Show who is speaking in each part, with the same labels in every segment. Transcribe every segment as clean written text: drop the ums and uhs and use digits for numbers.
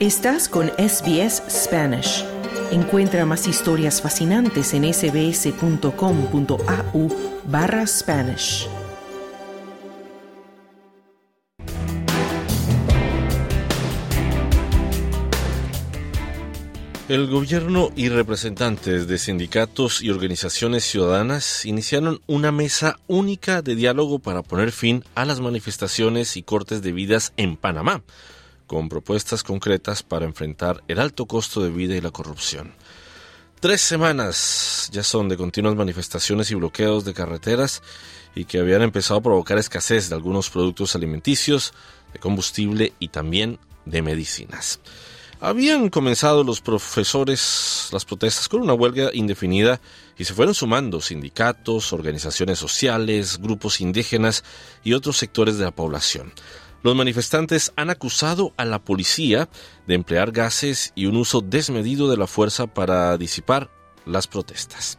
Speaker 1: Estás con SBS Spanish. Encuentra más historias fascinantes en sbs.com.au/Spanish.
Speaker 2: El gobierno y representantes de sindicatos y organizaciones ciudadanas iniciaron una mesa única de diálogo para poner fin a las manifestaciones y cortes de vidas en Panamá, con propuestas concretas para enfrentar el alto costo de vida y la corrupción. 3 semanas ya son de continuas manifestaciones y bloqueos de carreteras y que habían empezado a provocar escasez de algunos productos alimenticios, de combustible y también de medicinas. Habían comenzado los profesores las protestas con una huelga indefinida y se fueron sumando sindicatos, organizaciones sociales, grupos indígenas y otros sectores de la población. Los manifestantes han acusado a la policía de emplear gases y un uso desmedido de la fuerza para disipar las protestas.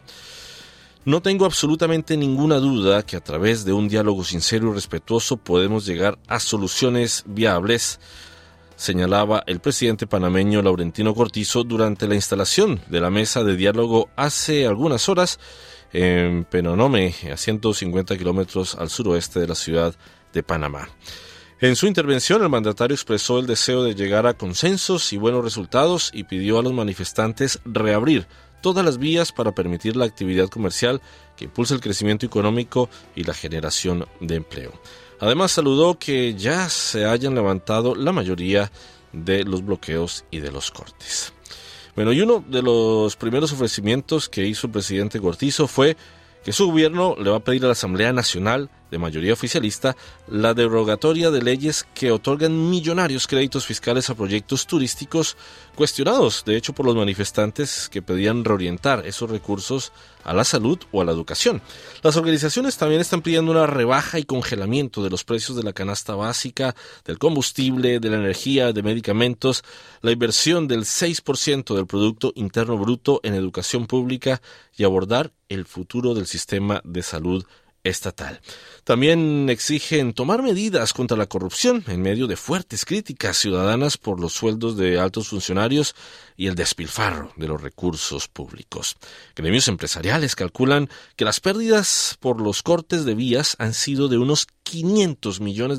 Speaker 2: No tengo absolutamente ninguna duda que a través de un diálogo sincero y respetuoso podemos llegar a soluciones viables, señalaba el presidente panameño Laurentino Cortizo durante la instalación de la mesa de diálogo hace algunas horas en Penonomé, a 150 kilómetros al suroeste de la ciudad de Panamá. En su intervención, el mandatario expresó el deseo de llegar a consensos y buenos resultados y pidió a los manifestantes reabrir todas las vías para permitir la actividad comercial que impulsa el crecimiento económico y la generación de empleo. Además, saludó que ya se hayan levantado la mayoría de los bloqueos y de los cortes. Bueno, y uno de los primeros ofrecimientos que hizo el presidente Cortizo fue que su gobierno le va a pedir a la Asamblea Nacional, de mayoría oficialista, la derogatoria de leyes que otorgan millonarios créditos fiscales a proyectos turísticos cuestionados, de hecho, por los manifestantes que pedían reorientar esos recursos a la salud o a la educación. Las organizaciones también están pidiendo una rebaja y congelamiento de los precios de la canasta básica, del combustible, de la energía, de medicamentos, la inversión del 6% del Producto Interno Bruto en educación pública y abordar el futuro del sistema de salud estatal. También exigen tomar medidas contra la corrupción en medio de fuertes críticas ciudadanas por los sueldos de altos funcionarios y el despilfarro de los recursos públicos. Gremios empresariales calculan que las pérdidas por los cortes de vías han sido de unos $500 millones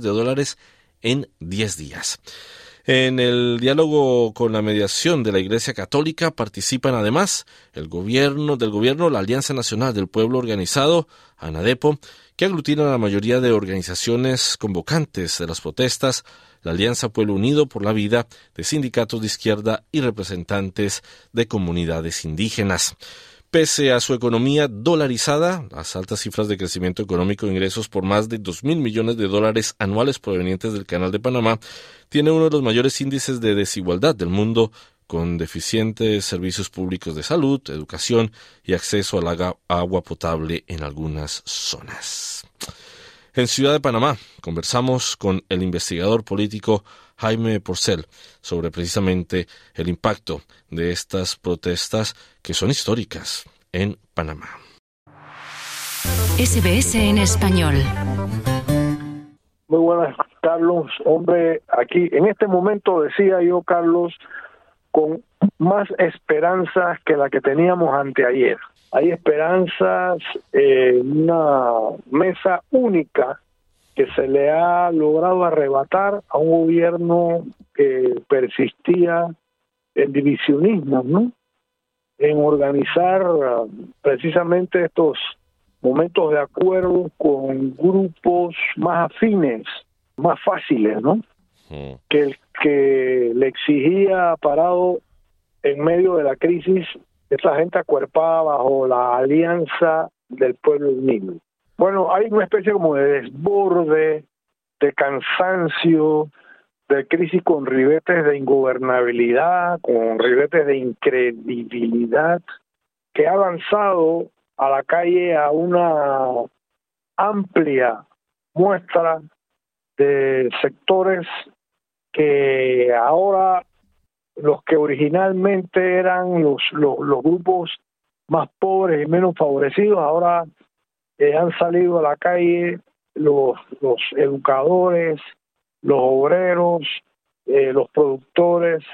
Speaker 2: en 10 días. En el diálogo con la mediación de la Iglesia Católica participan además el gobierno, la Alianza Nacional del Pueblo Organizado, ANADEPO, que aglutina a la mayoría de organizaciones convocantes de las protestas, la Alianza Pueblo Unido por la Vida, de sindicatos de izquierda y representantes de comunidades indígenas. Pese a su economía dolarizada, las altas cifras de crecimiento económico e ingresos por más de $2,000 millones anuales provenientes del Canal de Panamá, tiene uno de los mayores índices de desigualdad del mundo, con deficientes servicios públicos de salud, educación y acceso al agua potable en algunas zonas. En Ciudad de Panamá conversamos con el investigador político Jaime Porcel sobre precisamente el impacto de estas protestas que son históricas en Panamá.
Speaker 3: SBS en español.
Speaker 4: Muy buenas, Carlos. Hombre, aquí en este momento decía yo, Carlos, con más esperanzas que la que teníamos anteayer. Hay esperanzas en una mesa única que se le ha logrado arrebatar a un gobierno que persistía en divisionismo, ¿no? En organizar precisamente estos momentos de acuerdo con grupos más afines, más fáciles, ¿no? Que el que le exigía parado en medio de la crisis, esa gente acuerpada bajo la alianza del pueblo unido. Bueno, hay una especie como de desborde, de cansancio, de crisis con ribetes de ingobernabilidad, con ribetes de incredibilidad, que ha avanzado a la calle a una amplia muestra de sectores que ahora, los que originalmente eran los grupos más pobres y menos favorecidos, ahora han salido a la calle los educadores, los obreros, los productores,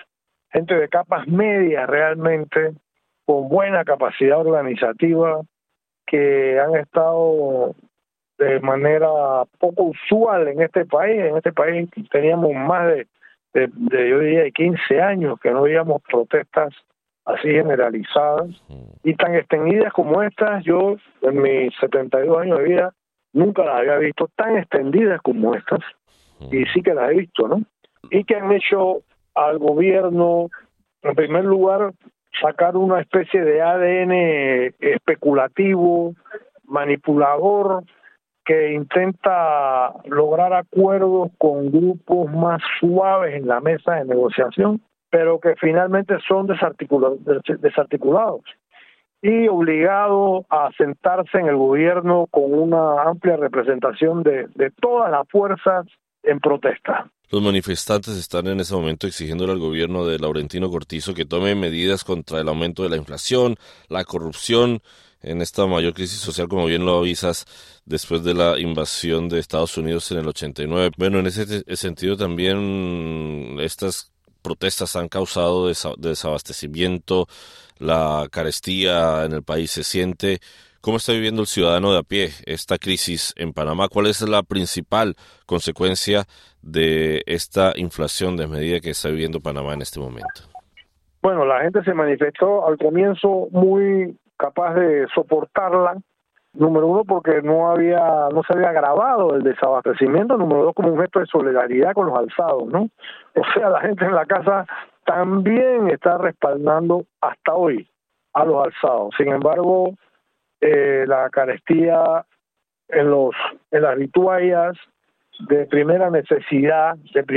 Speaker 4: gente de capas medias realmente, con buena capacidad organizativa, que han estado de manera poco usual en este país. En este país teníamos más yo diría, de 15 años que no veíamos protestas así generalizadas y tan extendidas como estas. Yo, en mis 72 años de vida, nunca las había visto tan extendidas como estas, y sí que las he visto, ¿no? Y que han hecho al gobierno, en primer lugar, sacar una especie de ADN especulativo, manipulador, que intenta lograr acuerdos con grupos más suaves en la mesa de negociación, pero que finalmente son desarticulados y obligados a sentarse en el gobierno con una amplia representación de todas las fuerzas en protesta.
Speaker 2: Los manifestantes están en ese momento exigiéndole al gobierno de Laurentino Cortizo que tome medidas contra el aumento de la inflación, la corrupción, en esta mayor crisis social, como bien lo avisas, después de la invasión de Estados Unidos en el 89. Bueno, en ese sentido también estas protestas han causado desabastecimiento, la carestía en el país se siente. ¿Cómo está viviendo el ciudadano de a pie esta crisis en Panamá? ¿Cuál es la principal consecuencia de esta inflación desmedida que está viviendo Panamá en este momento?
Speaker 4: Bueno, la gente se manifestó al comienzo muy capaz de soportarla. Número uno, porque no se había agravado el desabastecimiento. Número dos, como un gesto de solidaridad con los alzados, ¿no? O sea, la gente en la casa también está respaldando hasta hoy a los alzados. Sin embargo, la carestía en las vituallas de primera necesidad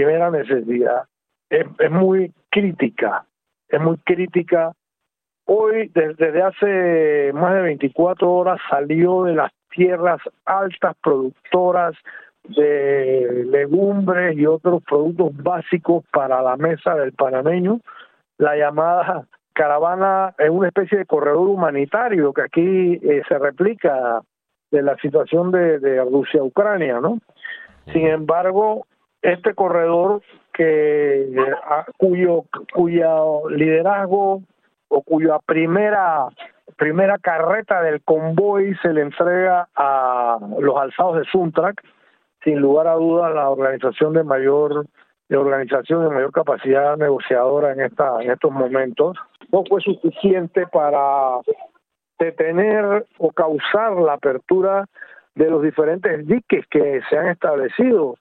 Speaker 4: es muy crítica. Hoy, desde hace más de 24 horas, salió de las tierras altas productoras de legumbres y otros productos básicos para la mesa del panameño, la llamada caravana, es una especie de corredor humanitario que aquí se replica de la situación de Rusia-Ucrania, ¿no? Sin embargo, este corredor cuyo liderazgo o cuya primera carreta del convoy se le entrega a los alzados de Suntrack, sin lugar a dudas la organización de mayor capacidad negociadora en estos momentos, no fue suficiente para detener o causar la apertura de los diferentes diques que se han establecido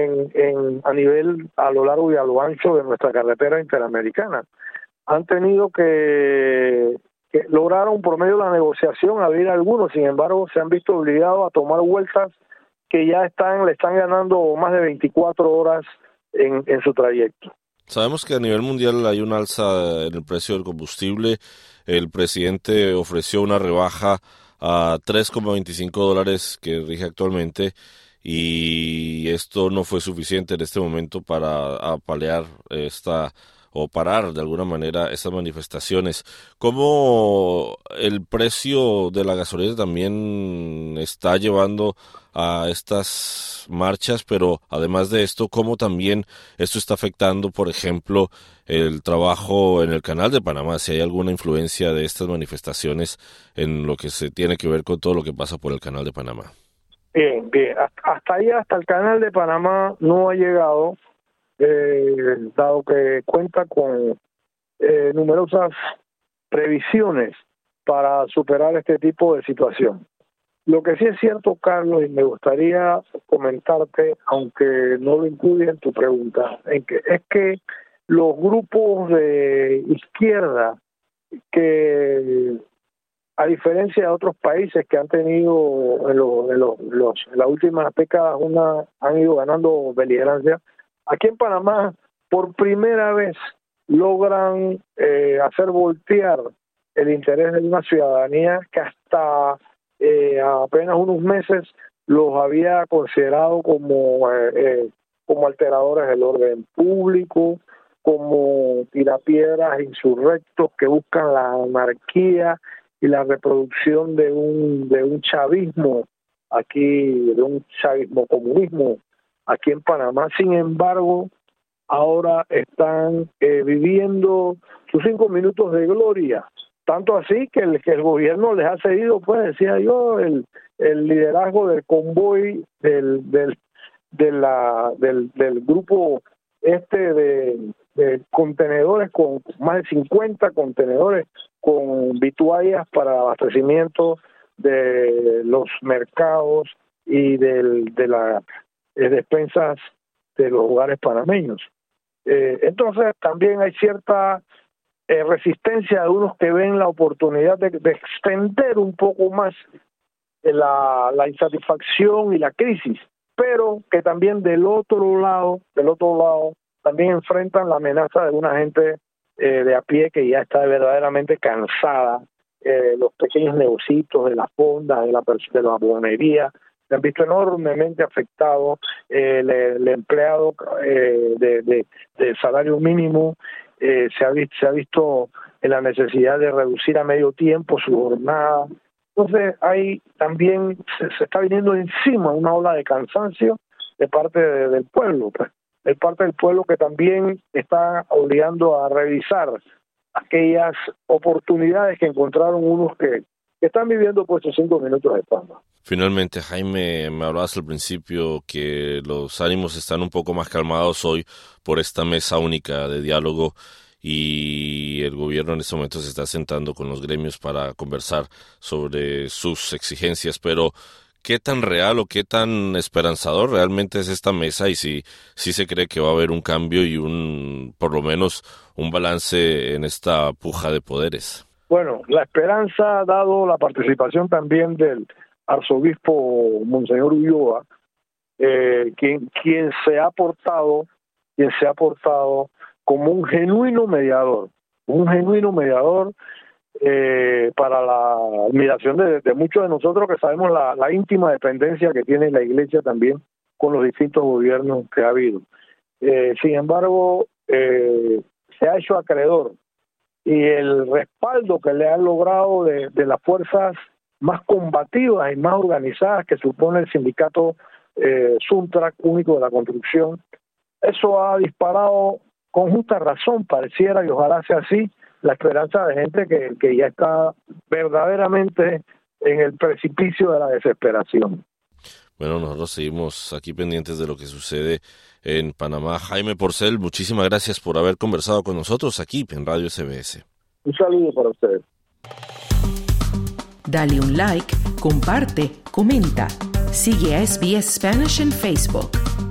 Speaker 4: a lo largo y a lo ancho de nuestra carretera interamericana. Han tenido que lograr por medio de la negociación abrir algunos, sin embargo se han visto obligados a tomar vueltas que ya le están ganando más de 24 horas en su trayecto.
Speaker 2: Sabemos que a nivel mundial hay un alza en el precio del combustible. El presidente ofreció una rebaja a $3.25 que rige actualmente, y esto no fue suficiente en este momento para paliar o parar de alguna manera estas manifestaciones. ¿Cómo el precio de la gasolina también está llevando a estas marchas? Pero además de esto, ¿cómo también esto está afectando, por ejemplo, el trabajo en el Canal de Panamá? Si hay alguna influencia de estas manifestaciones en lo que se tiene que ver con todo lo que pasa por el Canal de Panamá.
Speaker 4: Bien. Hasta el Canal de Panamá no ha llegado, dado que cuenta con numerosas previsiones para superar este tipo de situación. Lo que sí es cierto, Carlos, y me gustaría comentarte, aunque no lo incluye en tu pregunta, es que los grupos de izquierda, que a diferencia de otros países que han tenido en las últimas décadas han ido ganando beligerancia, aquí en Panamá por primera vez logran hacer voltear el interés de una ciudadanía que hasta apenas unos meses los había considerado como alteradores del orden público, como tirapiedras insurrectos que buscan la anarquía y la reproducción de un chavismo aquí, de un chavismo comunismo aquí en Panamá. Sin embargo, ahora están viviendo sus 5 minutos de gloria. Tanto así que el gobierno les ha cedido, pues decía yo, el liderazgo del convoy del grupo de contenedores, con más de 50 contenedores con vituallas para abastecimiento de los mercados y de las despensas de los hogares panameños. Entonces también hay cierta resistencia de unos que ven la oportunidad de extender un poco más la insatisfacción y la crisis, pero que también del otro lado también enfrentan la amenaza de una gente de a pie que ya está verdaderamente cansada. Los pequeños negocios de las fondas, de la bonería, se han visto enormemente afectados. El empleado de salario mínimo se ha visto en la necesidad de reducir a medio tiempo su jornada. Entonces hay también se está viniendo encima una ola de cansancio de parte del pueblo, pues, de parte del pueblo, que también está obligando a revisar aquellas oportunidades que encontraron unos que están viviendo por estos 5 minutos de fama.
Speaker 2: Finalmente, Jaime, me hablabas al principio que los ánimos están un poco más calmados hoy por esta mesa única de diálogo, y el gobierno en este momento se está sentando con los gremios para conversar sobre sus exigencias, pero ¿qué tan real o qué tan esperanzador realmente es esta mesa, y si se cree que va a haber un cambio y por lo menos un balance en esta puja de poderes?
Speaker 4: Bueno, la esperanza, dado la participación también del arzobispo Monseñor Ulloa, quien se ha aportado como un genuino mediador para la admiración de muchos de nosotros, que sabemos la íntima dependencia que tiene la Iglesia también con los distintos gobiernos que ha habido. Sin embargo, se ha hecho acreedor, y el respaldo que le han logrado de las fuerzas más combativas y más organizadas que supone el sindicato Suntrac Único de la Construcción, eso ha disparado con justa razón, pareciera, y ojalá sea así, la esperanza de gente que ya está verdaderamente en el precipicio de la desesperación.
Speaker 2: Bueno, nosotros seguimos aquí pendientes de lo que sucede en Panamá. Jaime Porcel, muchísimas gracias por haber conversado con nosotros aquí en Radio SBS.
Speaker 4: Un saludo para ustedes.
Speaker 1: Dale un like, comparte, comenta. Sigue a SBS Spanish en Facebook.